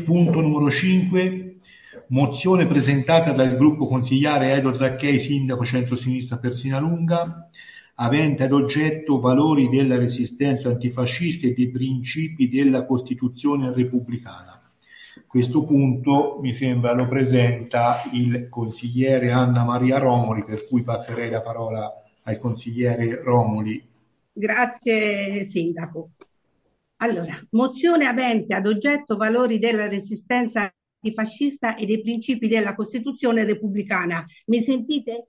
punto numero 5, mozione presentata dal gruppo consigliare Edo Zacchei, sindaco centro-sinistra Persinalunga, avente ad oggetto valori della resistenza antifascista e dei principi della Costituzione repubblicana. Questo punto mi sembra lo presenta il consigliere Anna Maria Romoli, per cui passerei la parola al consigliere Romoli. Grazie Sindaco. Allora, mozione avente ad oggetto valori della resistenza antifascista e dei principi della Costituzione repubblicana. Mi sentite?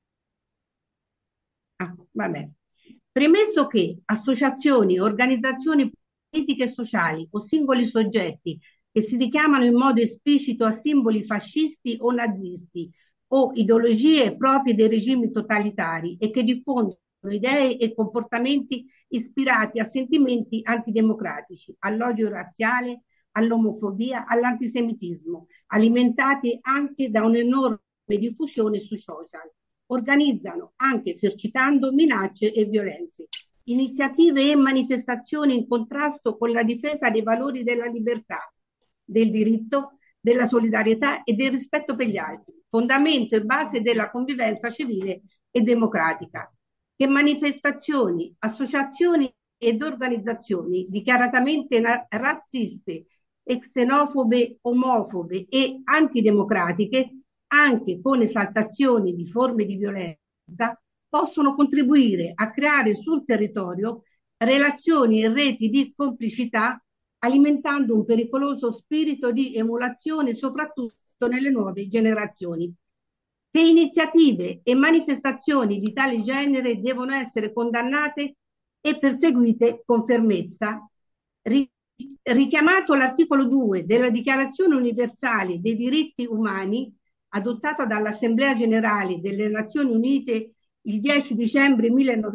Vabbè. Premesso che associazioni, organizzazioni politiche e sociali o singoli soggetti che si richiamano in modo esplicito a simboli fascisti o nazisti o ideologie proprie dei regimi totalitari e che diffondono idee e comportamenti ispirati a sentimenti antidemocratici, all'odio razziale, all'omofobia, all'antisemitismo, alimentati anche da un'enorme diffusione sui social. Organizzano, anche esercitando, minacce e violenze, iniziative e manifestazioni in contrasto con la difesa dei valori della libertà, del diritto, della solidarietà e del rispetto per gli altri, fondamento e base della convivenza civile e democratica. Che manifestazioni, associazioni ed organizzazioni dichiaratamente razziste, xenofobe, omofobe e antidemocratiche, anche con esaltazioni di forme di violenza, possono contribuire a creare sul territorio relazioni e reti di complicità, alimentando un pericoloso spirito di emulazione, soprattutto nelle nuove generazioni. Che iniziative e manifestazioni di tale genere devono essere condannate e perseguite con fermezza. Richiamato l'articolo 2 della Dichiarazione universale dei diritti umani, adottata dall'Assemblea Generale delle Nazioni Unite il 10 dicembre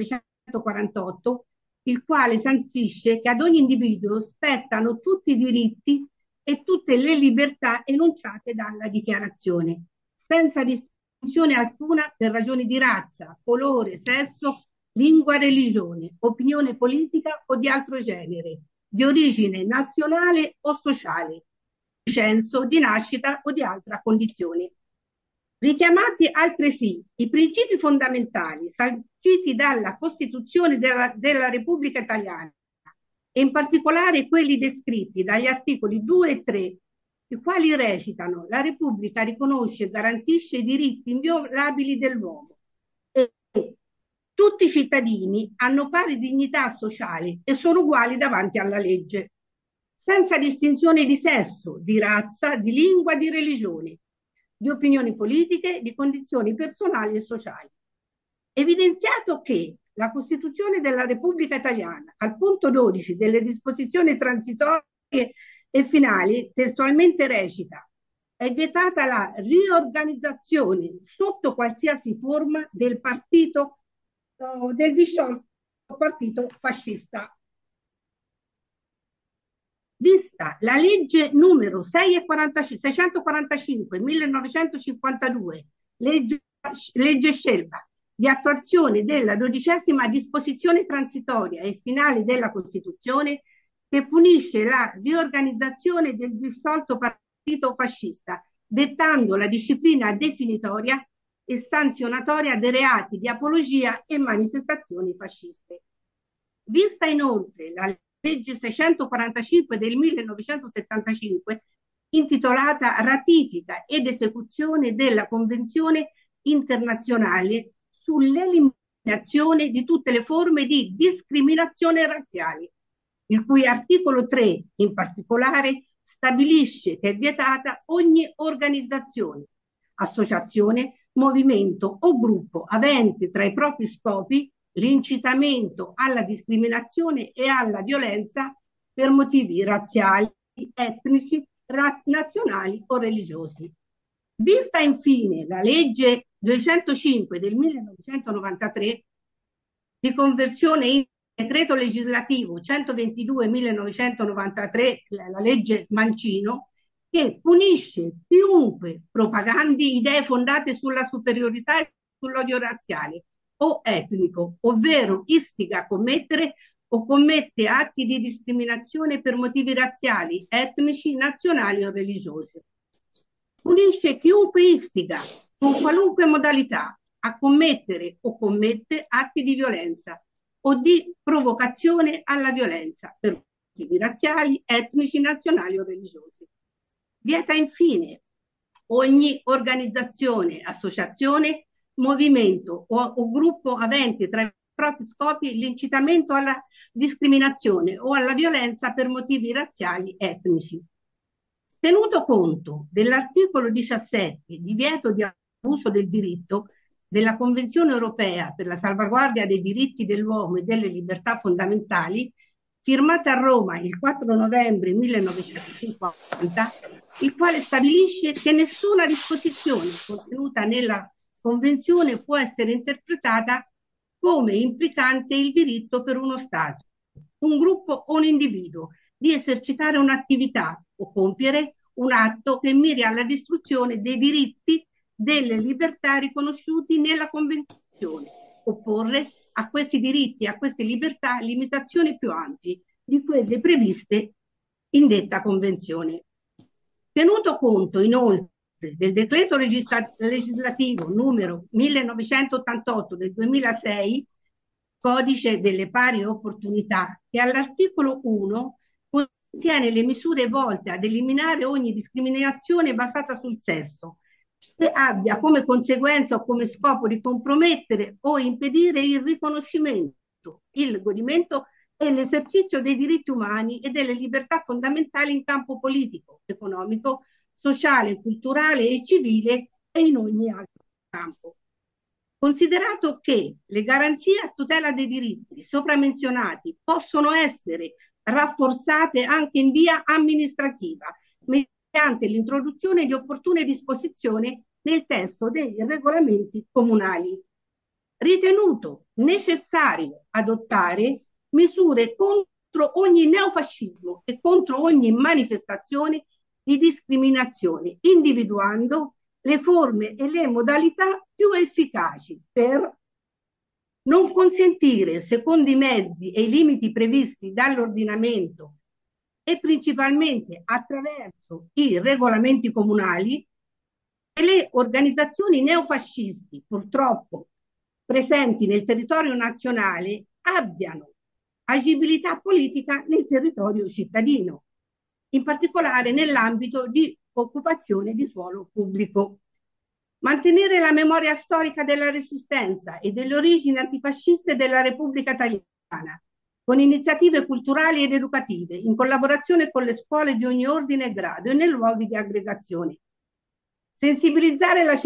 1948, il quale sancisce che ad ogni individuo spettano tutti i diritti e tutte le libertà enunciate dalla dichiarazione, senza distinzione alcuna per ragioni di razza, colore, sesso, lingua, religione, opinione politica o di altro genere, di origine nazionale o sociale, di censo, di nascita o di altra condizione. Richiamati altresì i principi fondamentali sanciti dalla Costituzione della Repubblica Italiana e in particolare quelli descritti dagli articoli 2 e 3, i quali recitano: la Repubblica riconosce e garantisce i diritti inviolabili dell'uomo e tutti i cittadini hanno pari dignità sociale e sono uguali davanti alla legge, senza distinzione di sesso, di razza, di lingua, di religione, di opinioni politiche, di condizioni personali e sociali. Evidenziato che la Costituzione della Repubblica Italiana, al punto 12 delle disposizioni transitorie e finali, testualmente recita: è vietata la riorganizzazione sotto qualsiasi forma del partito del disciolto partito fascista. Vista la legge numero 645 1952, legge Scelba, di attuazione della 12ª disposizione transitoria e finale della Costituzione, che punisce la riorganizzazione del disciolto partito fascista, dettando la disciplina definitoria e sanzionatoria dei reati di apologia e manifestazioni fasciste. Vista inoltre la legge 645 del 1975, intitolata Ratifica ed esecuzione della Convenzione internazionale sull'eliminazione di tutte le forme di discriminazione razziali, il cui articolo 3 in particolare stabilisce che è vietata ogni organizzazione, associazione, movimento o gruppo avente tra i propri scopi l'incitamento alla discriminazione e alla violenza per motivi razziali, etnici, nazionali o religiosi. Vista infine la legge 205 del 1993 di conversione in decreto legislativo 122-1993, la legge Mancino, che punisce chiunque propagandi idee fondate sulla superiorità e sull'odio razziale o etnico, ovvero istiga a commettere o commette atti di discriminazione per motivi razziali, etnici, nazionali o religiosi. Punisce chiunque istiga, con qualunque modalità, a commettere o commette atti di violenza o di provocazione alla violenza per motivi razziali, etnici, nazionali o religiosi. Vieta infine ogni organizzazione, associazione, movimento o gruppo avente tra i propri scopi l'incitamento alla discriminazione o alla violenza per motivi razziali etnici. Tenuto conto dell'articolo 17, divieto di abuso del diritto, della Convenzione europea per la salvaguardia dei diritti dell'uomo e delle libertà fondamentali, firmata a Roma il 4 novembre 1950, il quale stabilisce che nessuna disposizione contenuta nella Convenzione può essere interpretata come implicante il diritto per uno Stato, un gruppo o un individuo di esercitare un'attività o compiere un atto che miri alla distruzione dei diritti delle libertà riconosciuti nella Convenzione, opporre a questi diritti e a queste libertà limitazioni più ampie di quelle previste in detta Convenzione. Tenuto conto inoltre del decreto legislativo numero 1988 del 2006, Codice delle pari opportunità, che all'articolo 1 contiene le misure volte ad eliminare ogni discriminazione basata sul sesso, che abbia come conseguenza o come scopo di compromettere o impedire il riconoscimento, il godimento e l'esercizio dei diritti umani e delle libertà fondamentali in campo politico, economico, sociale, culturale e civile e in ogni altro campo. Considerato che le garanzie a tutela dei diritti sopra menzionati possono essere rafforzate anche in via amministrativa, mediante l'introduzione di opportune disposizioni nel testo dei regolamenti comunali. Ritenuto necessario adottare misure contro ogni neofascismo e contro ogni manifestazione di discriminazione, individuando le forme e le modalità più efficaci per non consentire, secondo i mezzi e i limiti previsti dall'ordinamento e principalmente attraverso i regolamenti comunali, che le organizzazioni neofascisti, purtroppo presenti nel territorio nazionale, abbiano agibilità politica nel territorio cittadino, in particolare nell'ambito di occupazione di suolo pubblico. Mantenere la memoria storica della Resistenza e delle origini antifasciste della Repubblica Italiana, con iniziative culturali ed educative, in collaborazione con le scuole di ogni ordine e grado e nei luoghi di aggregazione. Sensibilizzare la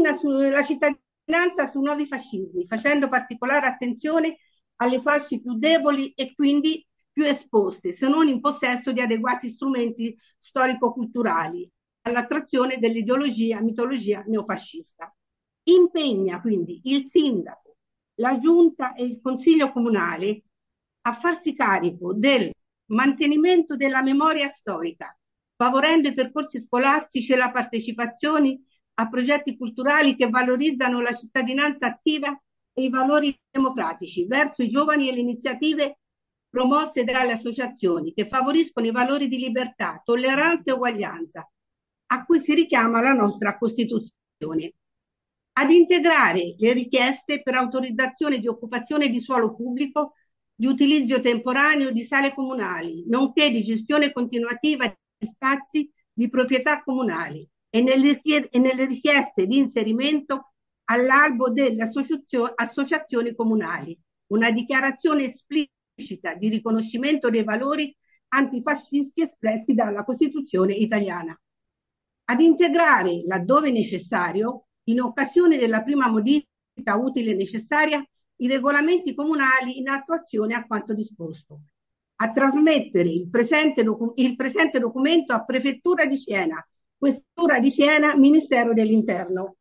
cittadinanza su nuovi fascismi, facendo particolare attenzione alle fasce più deboli e quindi più esposte, se non in possesso di adeguati strumenti storico-culturali, all'attrazione dell'ideologia, mitologia neofascista. Impegna quindi il sindaco, la giunta e il consiglio comunale a farsi carico del mantenimento della memoria storica, favorendo i percorsi scolastici e la partecipazione a progetti culturali che valorizzano la cittadinanza attiva e i valori democratici verso i giovani e le iniziative promosse dalle associazioni che favoriscono i valori di libertà, tolleranza e uguaglianza a cui si richiama la nostra Costituzione. Ad integrare le richieste per autorizzazione di occupazione di suolo pubblico, di utilizzo temporaneo di sale comunali, nonché di gestione continuativa di spazi di proprietà comunali e nelle richieste di inserimento all'albo delle associazioni comunali, una dichiarazione esplicita di riconoscimento dei valori antifascisti espressi dalla Costituzione italiana. Ad integrare, laddove necessario, in occasione della prima modifica utile e necessaria, i regolamenti comunali in attuazione a quanto disposto. A trasmettere il presente documento a Prefettura di Siena, Questura di Siena, Ministero dell'Interno.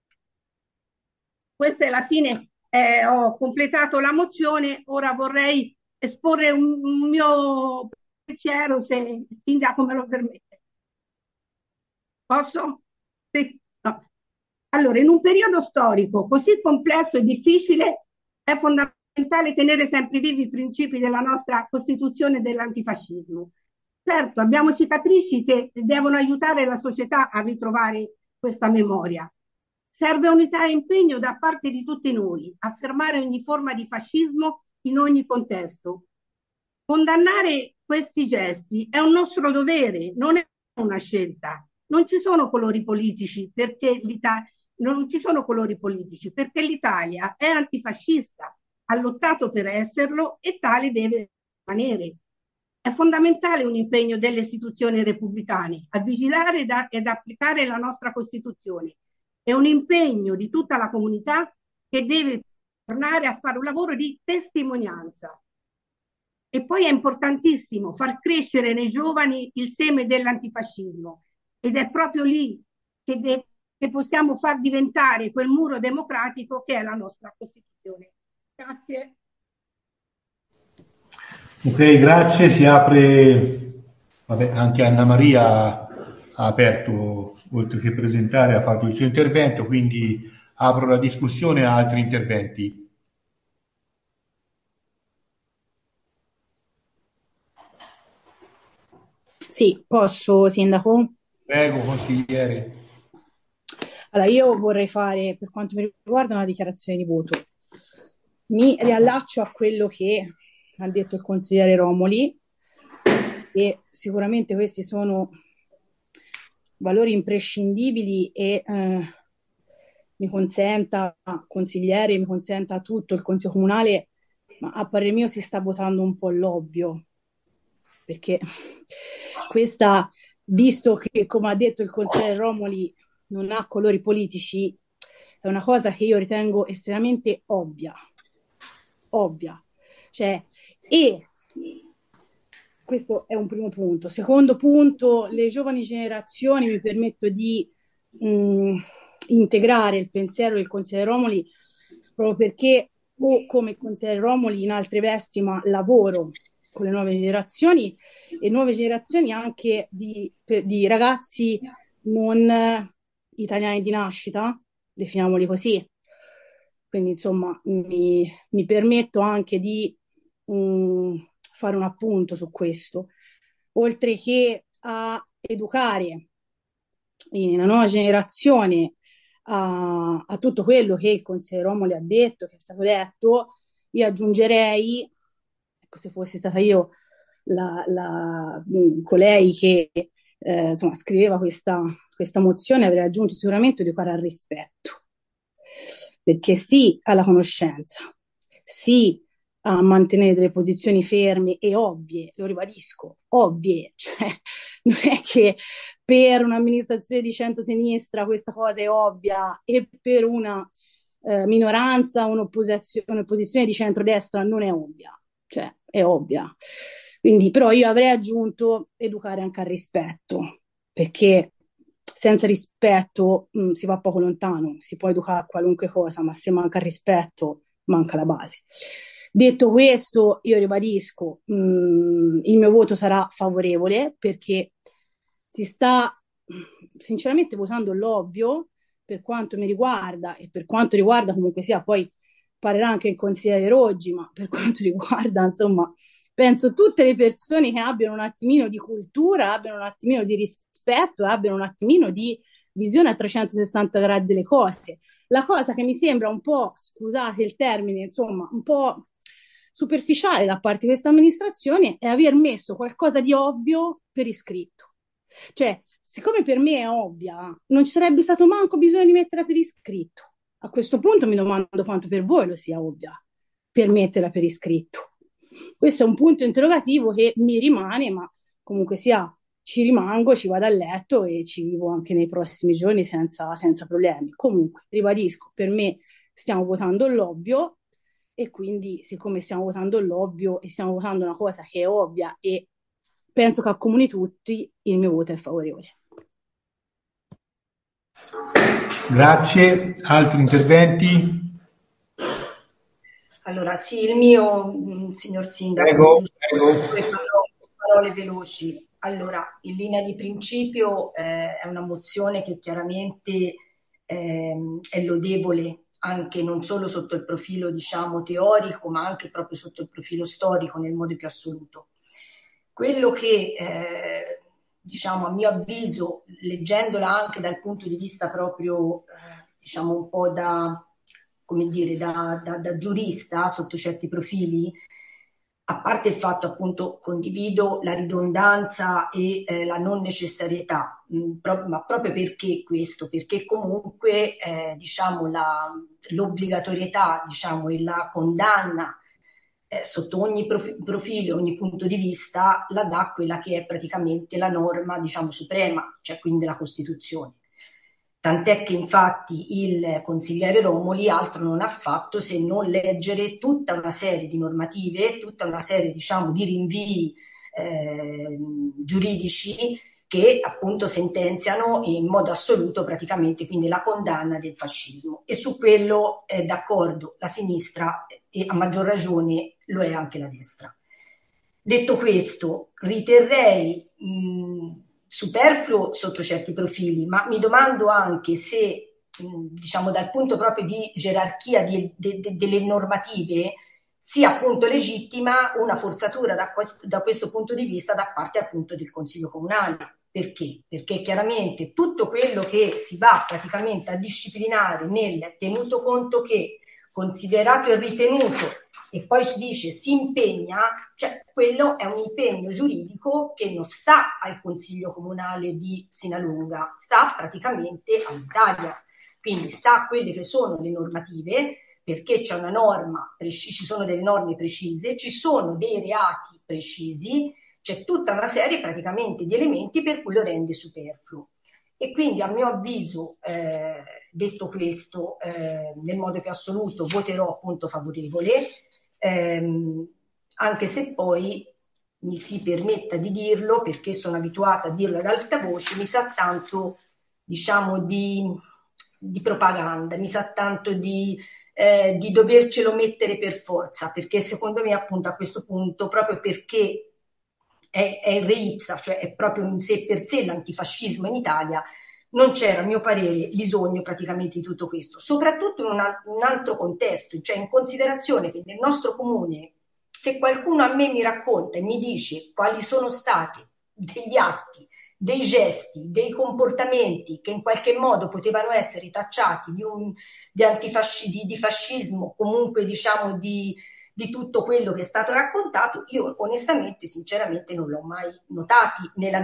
Questa è la fine, ho completato la mozione, ora vorrei esporre un mio pensiero, se il sindaco me lo permette. Posso? Sì. No. Allora, in un periodo storico così complesso e difficile è fondamentale fondamentale tenere sempre vivi i principi della nostra Costituzione dell'antifascismo. Certo, abbiamo cicatrici che devono aiutare la società a ritrovare questa memoria. Serve unità e impegno da parte di tutti noi a fermare ogni forma di fascismo in ogni contesto. Condannare questi gesti è un nostro dovere, non è una scelta. Non ci sono colori politici perché l'Italia è antifascista, ha lottato per esserlo e tale deve rimanere. È fondamentale un impegno delle istituzioni repubblicane a vigilare ed applicare la nostra Costituzione. È un impegno di tutta la comunità che deve tornare a fare un lavoro di testimonianza. E poi è importantissimo far crescere nei giovani il seme dell'antifascismo ed è proprio lì che possiamo far diventare quel muro democratico che è la nostra Costituzione. Grazie. Ok, grazie. Si apre, vabbè, anche Anna Maria ha aperto, oltre che presentare, ha fatto il suo intervento, quindi apro la discussione a altri interventi. Sì, posso, Sindaco? Prego, consigliere. Allora, io vorrei fare, per quanto mi riguarda, una dichiarazione di voto. Mi riallaccio a quello che ha detto il consigliere Romoli, e sicuramente questi sono valori imprescindibili e mi consenta, consigliere, mi consenta tutto il Consiglio Comunale, ma a parer mio si sta votando un po' l'ovvio, perché questa, visto che, come ha detto il consigliere Romoli, non ha colori politici, è una cosa che io ritengo estremamente ovvia. Cioè, e questo è un primo punto. Secondo punto, le giovani generazioni, mi permetto di integrare il pensiero del consigliere Romoli, proprio perché, o come il consigliere Romoli in altre vesti, ma lavoro con le nuove generazioni, e nuove generazioni anche di ragazzi non italiani di nascita, definiamoli così. Quindi, insomma, mi permetto anche di fare un appunto su questo, oltre che a educare la nuova generazione a tutto quello che il consigliere Romoli ha detto, che è stato detto. Io aggiungerei, ecco, se fossi stata io colei che insomma, scriveva questa mozione, avrei aggiunto sicuramente educare al rispetto, perché sì alla conoscenza, sì a mantenere delle posizioni ferme e ovvie, lo ribadisco, ovvie, cioè non è che per un'amministrazione di centrosinistra questa cosa è ovvia e per una minoranza, un'opposizione di centrodestra non è ovvia, cioè è ovvia. Quindi, però io avrei aggiunto educare anche al rispetto, perché senza rispetto si va poco lontano, si può educare a qualunque cosa, ma se manca il rispetto, manca la base. Detto questo, io ribadisco, il mio voto sarà favorevole perché si sta sinceramente votando l'ovvio per quanto mi riguarda e per quanto riguarda comunque sia, poi parlerà anche il consigliere Roggi, ma per quanto riguarda, insomma, penso tutte le persone che abbiano un attimino di cultura, abbiano un attimino di rispetto, abbiano un attimino di visione a 360 gradi delle cose. La cosa che mi sembra un po', scusate il termine, insomma, un po' superficiale da parte di questa amministrazione è aver messo qualcosa di ovvio per iscritto. Cioè, siccome per me è ovvia, non ci sarebbe stato manco bisogno di metterla per iscritto. A questo punto mi domando quanto per voi lo sia ovvia per metterla per iscritto. Questo è un punto interrogativo che mi rimane, ma comunque sia ci rimango, ci vado a letto e ci vivo anche nei prossimi giorni senza problemi. Comunque, ribadisco, per me stiamo votando l'ovvio e quindi siccome stiamo votando l'ovvio e stiamo votando una cosa che è ovvia e penso che accomuni tutti, il mio voto è favorevole. Grazie. Altri interventi? Allora, sì, il mio, signor Sindaco, Prego, giusto prego. due parole veloci. Allora, in linea di principio è una mozione che chiaramente è lodevole anche non solo sotto il profilo, diciamo, teorico, ma anche proprio sotto il profilo storico nel modo più assoluto. Quello che, diciamo, a mio avviso, leggendola anche dal punto di vista proprio, diciamo, un po' da, come dire, da giurista sotto certi profili, a parte il fatto, appunto, condivido la ridondanza e la non necessarietà, ma proprio perché questo? Perché comunque, diciamo, l'obbligatorietà, diciamo, e la condanna sotto ogni profilo, ogni punto di vista, la dà quella che è praticamente la norma, diciamo, suprema, cioè quindi la Costituzione. Tant'è che infatti il consigliere Romoli altro non ha fatto se non leggere tutta una serie di normative, tutta una serie, diciamo, di rinvii giuridici che appunto sentenziano in modo assoluto praticamente quindi la condanna del fascismo. E su quello è d'accordo la sinistra e a maggior ragione lo è anche la destra. Detto questo, riterrei superfluo sotto certi profili, ma mi domando anche se, diciamo, dal punto proprio di gerarchia delle normative, sia appunto legittima una forzatura da questo punto di vista da parte appunto del Consiglio Comunale. Perché? Perché chiaramente tutto quello che si va praticamente a disciplinare nel tenuto conto che considerato e ritenuto e poi si dice si impegna, cioè quello è un impegno giuridico che non sta al Consiglio Comunale di Sinalunga, sta praticamente all'Italia, quindi sta a quelle che sono le normative, perché c'è una norma, ci sono delle norme precise, ci sono dei reati precisi, c'è tutta una serie praticamente di elementi per cui lo rende superfluo. E quindi a mio avviso, detto questo, nel modo più assoluto voterò appunto favorevole, anche se poi mi si permetta di dirlo, perché sono abituata a dirlo ad alta voce, mi sa tanto, diciamo, di propaganda, mi sa tanto di dovercelo mettere per forza, perché secondo me appunto a questo punto, proprio perché è re ipsa, cioè è proprio in sé per sé l'antifascismo in Italia, non c'era, a mio parere, bisogno praticamente di tutto questo, soprattutto in un altro contesto, cioè in considerazione che nel nostro comune, se qualcuno a me mi racconta e mi dice quali sono stati degli atti, dei gesti, dei comportamenti che in qualche modo potevano essere tacciati di fascismo, comunque diciamo di tutto quello che è stato raccontato, io onestamente, sinceramente, non l'ho mai notati nel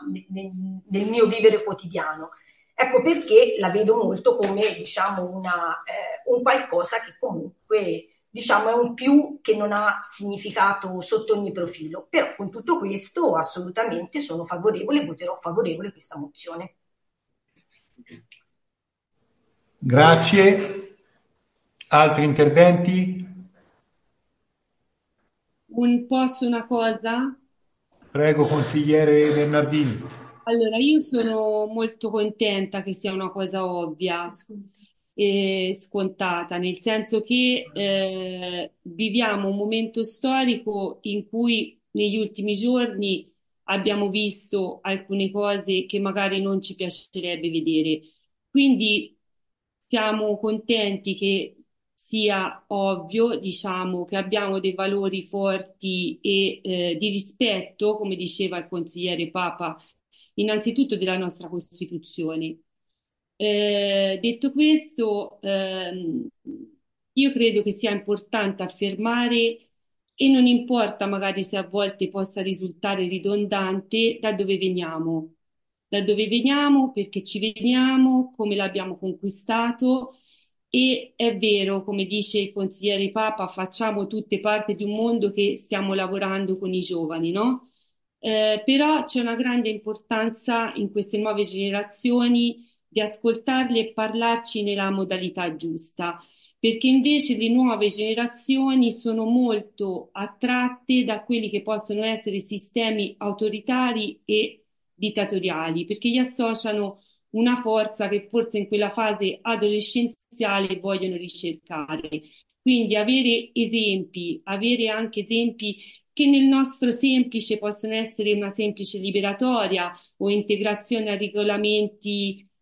mio vivere quotidiano. Ecco perché la vedo molto come, diciamo, un qualcosa che comunque, diciamo, è un più che non ha significato sotto ogni profilo. Però con tutto questo assolutamente sono favorevole, voterò favorevole questa mozione. Grazie. Altri interventi? Posso una cosa? Prego, consigliere Bernardini. Allora, io sono molto contenta che sia una cosa ovvia e scontata, nel senso che viviamo un momento storico in cui negli ultimi giorni abbiamo visto alcune cose che magari non ci piacerebbe vedere. Quindi siamo contenti che sia ovvio, diciamo, che abbiamo dei valori forti e di rispetto, come diceva il consigliere Papa, innanzitutto della nostra Costituzione. Detto questo, io credo che sia importante affermare, e non importa magari se a volte possa risultare ridondante, da dove veniamo. Da dove veniamo, perché ci veniamo, come l'abbiamo conquistato. E è vero, come dice il consigliere Papa, facciamo tutte parte di un mondo che stiamo lavorando con i giovani, no? Però c'è una grande importanza in queste nuove generazioni di ascoltarli e parlarci nella modalità giusta, perché invece le nuove generazioni sono molto attratte da quelli che possono essere sistemi autoritari e dittatoriali, perché gli associano una forza che forse in quella fase adolescenziale vogliono ricercare. Quindi avere anche esempi che nel nostro semplice possono essere una semplice liberatoria o integrazione a regolamenti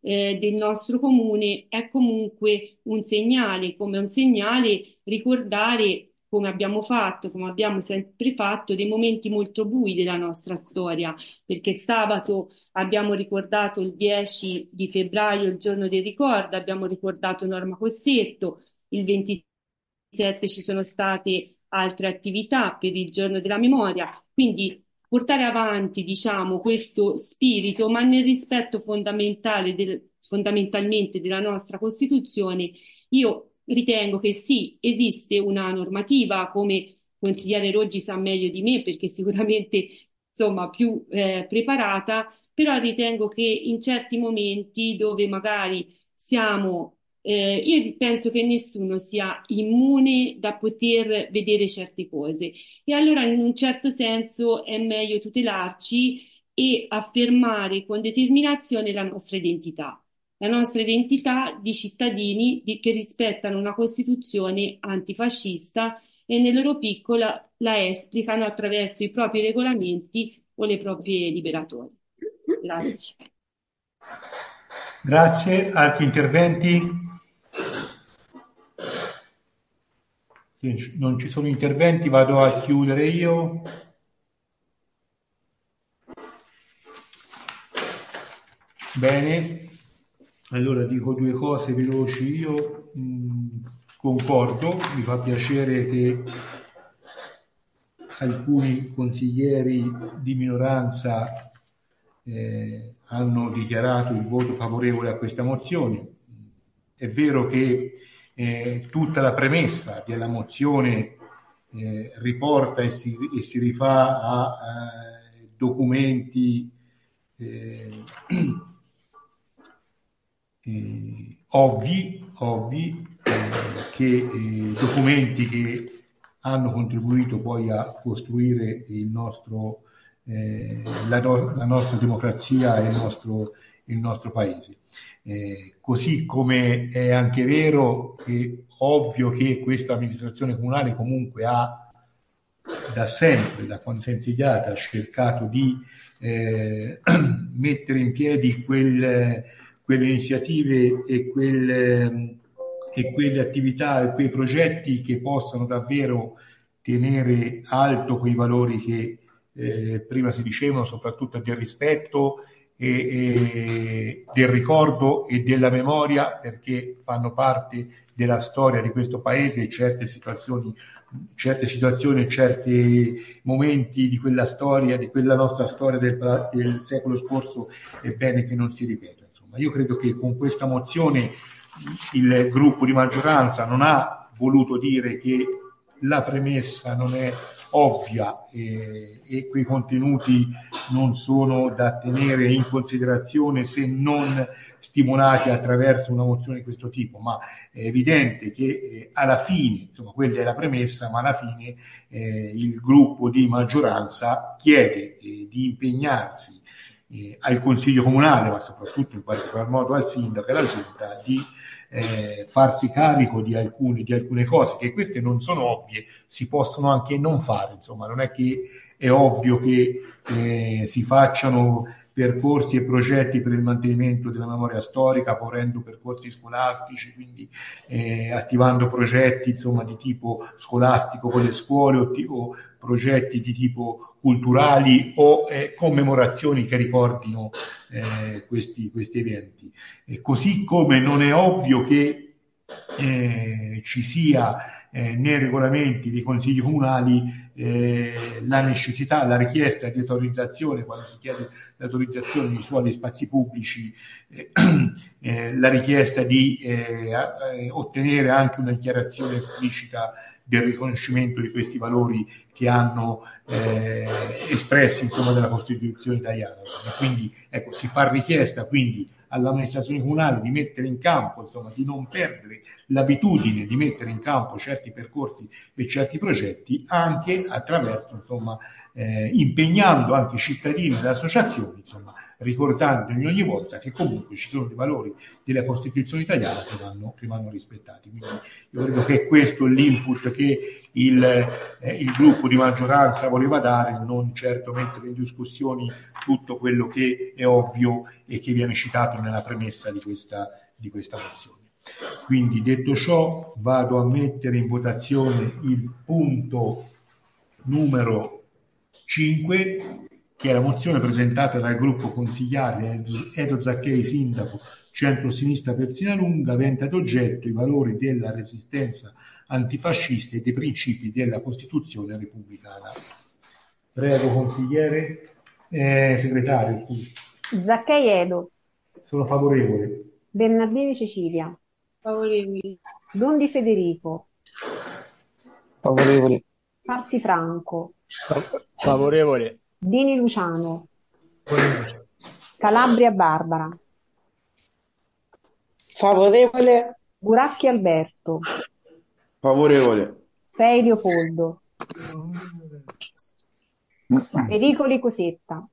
del nostro comune, è comunque un segnale, come un segnale ricordare, come abbiamo fatto, come abbiamo sempre fatto, dei momenti molto bui della nostra storia, perché sabato abbiamo ricordato il 10 di febbraio, il giorno del ricordo, abbiamo ricordato Norma Cossetto, il 27 ci sono state altre attività per il giorno della memoria, quindi portare avanti, diciamo, questo spirito, ma nel rispetto fondamentalmente della nostra Costituzione. Io ritengo che sì, esiste una normativa, come consigliere Roggi sa meglio di me, perché sicuramente, insomma, più preparata, però ritengo che in certi momenti dove magari siamo, io penso che nessuno sia immune da poter vedere certe cose. E allora in un certo senso è meglio tutelarci e affermare con determinazione la nostra identità di cittadini che rispettano una Costituzione antifascista e nel loro piccolo la esplicano attraverso i propri regolamenti o le proprie liberatorie. Grazie. Grazie. Altri interventi? Se non ci sono interventi, vado a chiudere io. Bene, allora dico due cose veloci. Io concordo, mi fa piacere che alcuni consiglieri di minoranza hanno dichiarato il voto favorevole a questa mozione. È vero che tutta la premessa della mozione riporta e si rifà a documenti ovvi documenti che hanno contribuito poi a costruire il nostro, la nostra democrazia e il nostro paese. Così come è anche vero e ovvio che questa amministrazione comunale comunque ha da sempre, da quando si è insediata, ha cercato di mettere in piedi quelle iniziative e quelle attività e quei progetti che possano davvero tenere alto quei valori che prima si dicevano, soprattutto del rispetto e del ricordo e della memoria, perché fanno parte della storia di questo paese e certe situazioni e certi momenti di quella storia, di quella nostra storia del secolo scorso, è bene che non si ripeta. Insomma, io credo che con questa mozione il gruppo di maggioranza non ha voluto dire che la premessa non è ovvia e quei contenuti non sono da tenere in considerazione se non stimolati attraverso una mozione di questo tipo, ma è evidente che alla fine, insomma, quella è la premessa, ma alla fine il gruppo di maggioranza chiede di impegnarsi al Consiglio Comunale, ma soprattutto in particolar modo al Sindaco e alla Giunta, di farsi carico di alcune cose, che queste non sono ovvie, si possono anche non fare, insomma, non è che è ovvio che si facciano percorsi e progetti per il mantenimento della memoria storica, favorendo percorsi scolastici, quindi attivando progetti, insomma, di tipo scolastico con le scuole o progetti di tipo culturali o commemorazioni che ricordino questi eventi. Così come non è ovvio che ci sia nei regolamenti dei consigli comunali la necessità, la richiesta di autorizzazione, quando si chiede l'autorizzazione di suoli spazi pubblici, la richiesta di ottenere anche una dichiarazione esplicita del riconoscimento di questi valori che hanno espressi, insomma, dalla Costituzione italiana. Quindi ecco, si fa richiesta quindi all'amministrazione comunale di mettere in campo, insomma, di non perdere l'abitudine di mettere in campo certe certi percorsi e certi progetti, anche attraverso, insomma, impegnando anche i cittadini e le associazioni, insomma, ricordandogli ogni volta che comunque ci sono dei valori della Costituzione italiana che vanno rispettati. Quindi io credo che questo è l'input che il gruppo di maggioranza voleva dare, non certo mettere in discussione tutto quello che è ovvio e che viene citato nella premessa di questa mozione. Quindi, detto ciò, vado a mettere in votazione il punto numero 5, che è la mozione presentata dal gruppo consigliare Edo Zacchei, sindaco, centro-sinistra Persinalunga, avente ad oggetto i valori della resistenza antifascista e dei principi della Costituzione repubblicana. Prego, consigliere, segretario, scusi. Zacchei Edo, Sono favorevole. Bernardini Cecilia, Favorevoli. Dondi Federico, Favorevole. Farsi Franco, Favorevole. Dini Luciano, Calabria Barbara, Favorevole. Buracchi Alberto, Favorevole. Pei Leopoldo, Pericoli Cosetta,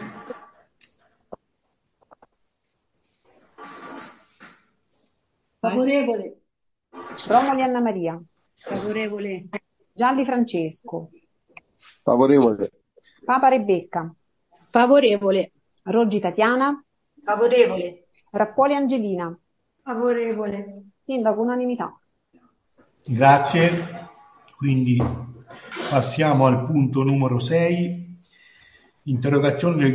Favorevole. Romoli Anna Maria, Favorevole. Gialli Francesco, Favorevole. Papa Rebecca, Favorevole. Roggi Tatiana, Favorevole. Rappuoli Angelina. Favorevole. Sindaco, unanimità. Grazie. Quindi passiamo al punto numero 6, interrogazione del